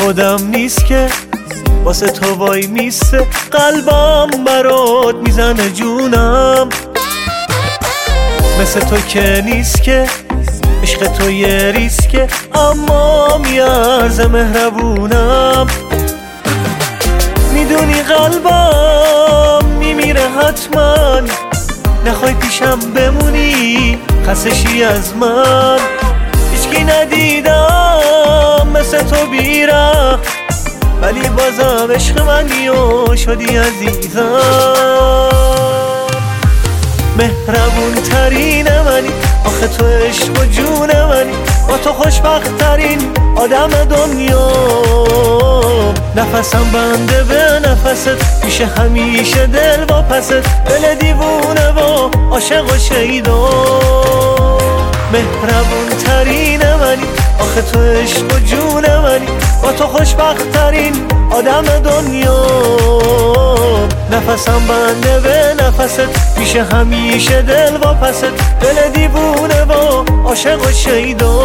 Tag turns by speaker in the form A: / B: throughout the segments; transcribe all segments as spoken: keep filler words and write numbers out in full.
A: خودم نیست که واسه تو وای میسته، قلبم برات میزنه جونم. مثل تو که نیست که عشق تو یه ریسکه، اما میارزه مهربونم. میدونی قلبم میمیره حتما، نخوای پیشم بمونی خستشی از من. هیچکی ندیدم مثل تو بیره، ولی بازم عشق منی و شدی عزیزم. مهربون ترین منی، آخه تو عشق و جون منی، با تو خوشبخت ترین آدم دنیا. نفسم بنده به نفست، میشه همیشه دل واپست، دل دیوونه و عاشق و شیدا. مهربون ترین منی، آخه تو عشق و جون منی، با تو خوشبخت ترین آدم دنیا. نفسم بنده به نفست، میشه همیشه دل واپست، دل دیوونه و عاشق و شیدا.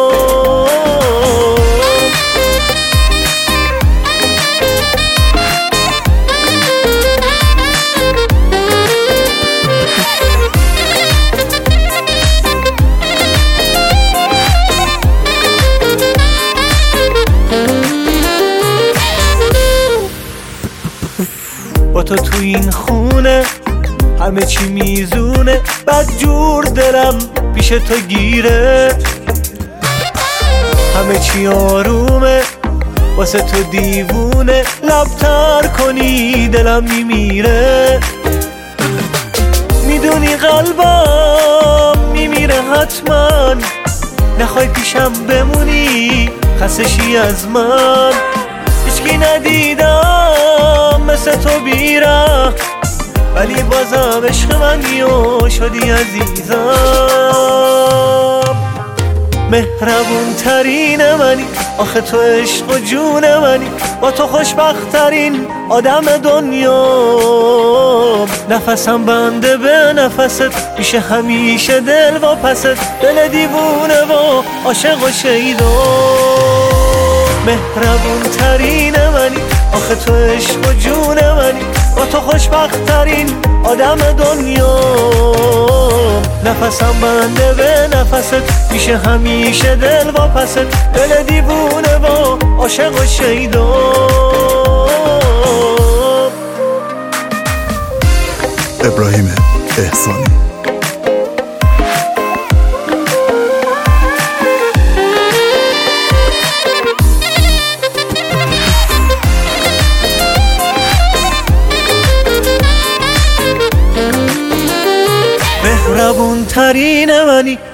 A: با تو تو این خونه همه چی میزونه، بد جور دلم پیش تو گیره. همه چی آرومه واسه تو دیوونه، لبتر کنی دلم میمیره. میدونی قلبم میمیره حتما، نخوای پیشم بمونی خستشی از من. هیچکی ندیدم مثل تو بیره، ولی بازم عشق منی و شدی عزیزم. مهربون ترین منی، آخه تو عشق و جون منی، با تو خوشبخت ترین آدم دنیا. نفسم بنده به نفست، میشه همیشه دل واپست، دل دیوونه و عاشق و شیدا. مهربون ترین منی، آخه تو عشق و جون منی، با تو خوشبخت ترین آدم دنیا. نفسم بنده به نفست، میشه همیشه دل واپست، دل دیوونه و عاشق و شیدا.
B: ابراهیم احسانی.
A: مهربون ترین منی،